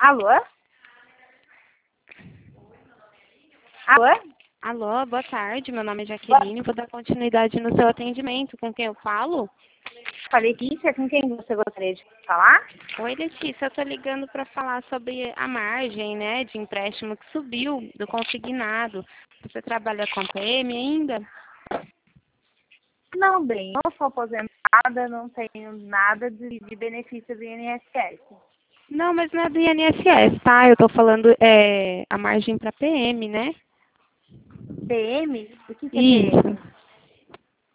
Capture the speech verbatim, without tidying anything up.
Alô? Alô? Alô, boa tarde. Meu nome é Jaqueline. Vou dar continuidade no seu atendimento. Com quem eu falo? Letícia, com quem você gostaria de falar? Oi, Letícia. Eu tô ligando para falar sobre a margem, né, de empréstimo que subiu do consignado. Você trabalha com P M ainda? Não, bem, eu sou aposentada, não tenho nada de, de benefício do I N S S. Não, mas não é do I N S S, tá? Eu tô falando é, a margem para P M, né? P M? O que, que é P M? Isso.